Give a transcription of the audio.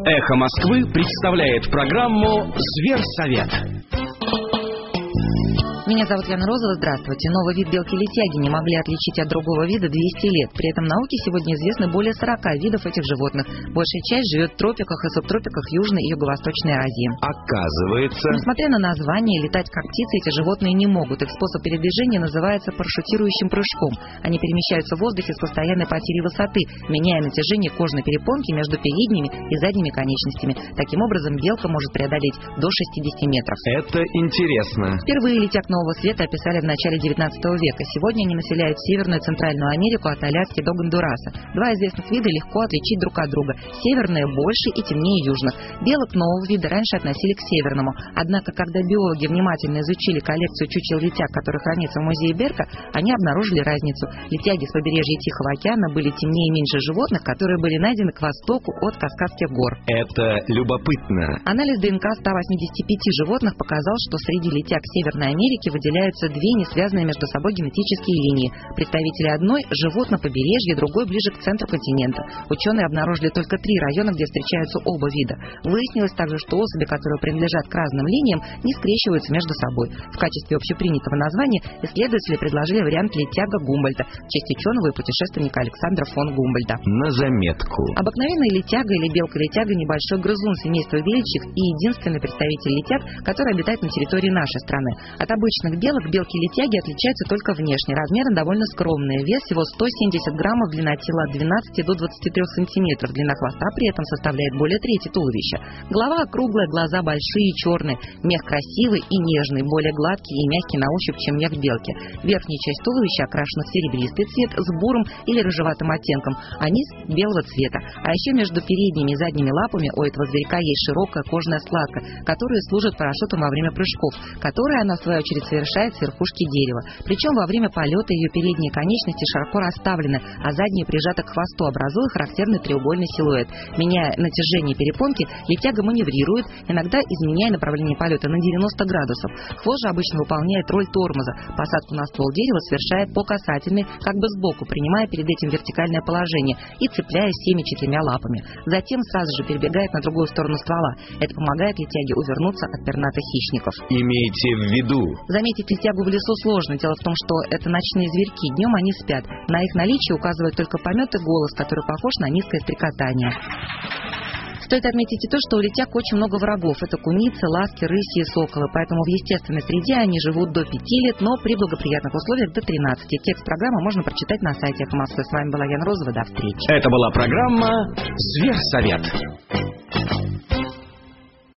Эхо Москвы представляет программу «Зверсовет». Меня зовут Яна Розова, здравствуйте. Новый вид белки-летяги не могли отличить от другого вида 200 лет. При этом науке сегодня известно более 40 видов этих животных. Большая часть живет в тропиках и субтропиках Южной и Юго-Восточной Азии. Оказывается... Несмотря на название, летать как птицы эти животные не могут. Их способ передвижения называется парашютирующим прыжком. Они перемещаются в воздухе с постоянной потерей высоты, меняя натяжение кожной перепонки между передними и задними конечностями. Таким образом, белка может преодолеть до 60 метров. Это интересно. Впервые летяг нового света описали в начале 19 века. Сегодня они населяют Северную и Центральную Америку от Аляски до Гондураса. Два известных вида легко отличить друг от друга. Северные больше и темнее южных. Белок нового вида раньше относили к северному. Однако, когда биологи внимательно изучили коллекцию чучел летяг, которые хранится в музее Берка, они обнаружили разницу. Летяги с побережья Тихого океана были темнее и меньше животных, которые были найдены к востоку от Кавказских гор. Это любопытно. Анализ ДНК 185 животных показал, что среди летяг Северной Америки выделяются две несвязанные между собой генетические линии. Представители одной живут на побережье, другой ближе к центру континента. Ученые обнаружили только 3 района, где встречаются оба вида. Выяснилось также, что особи, которые принадлежат к разным линиям, не скрещиваются между собой. В качестве общепринятого названия исследователи предложили вариант летяга Гумбольдта в честь ученого и путешественника Александра фон Гумбольдта. На заметку. Обыкновенная летяга или белка-летяга – небольшой грызун семейства беличьих и единственный представитель летяг, который обитает на территории нашей страны. От обычных белок белки-летяги отличаются только внешне. Размеры довольно скромные. Вес всего 170 граммов, длина тела от 12 до 23 сантиметров. Длина хвоста при этом составляет более трети туловища. Голова округлая, глаза большие и черные. Мех красивый и нежный, более гладкий и мягкий на ощупь, чем мех белки. Верхняя часть туловища окрашена в серебристый цвет с бурым или рыжеватым оттенком, а низ белого цвета. А еще между передними и задними лапами у этого зверька есть широкая кожная складка, которая служит парашютом во время прыжков, которые она, в свою очередь, совершает с верхушки дерева. Причем во время полета ее передние конечности широко расставлены, а задние прижаты к хвосту, образуя характерный треугольный силуэт. Меняя натяжение перепонки, летяга маневрирует, иногда изменяя направление полета на 90 градусов. Хвост же обычно выполняет роль тормоза. Посадку на ствол дерева совершает по касательной, как бы сбоку, принимая перед этим вертикальное положение и цепляясь всеми 4 лапами. Затем сразу же перебегает на другую сторону ствола. Это помогает летяге увернуться от пернатых хищников. Имейте в виду. Заметить летягу в лесу сложно. Дело в том, что это ночные зверьки. Днем они спят. На их наличие указывает только помет и голос, который похож на низкое стрекотание. Стоит отметить и то, что у летяг очень много врагов. Это куницы, ласки, рыси и соколы. Поэтому в естественной среде они живут до 5 лет, но при благоприятных условиях до 13. Текст программы можно прочитать на сайте Эхо Москвы. С вами была Яна Розова. До встречи. Это была программа «Зверсовет».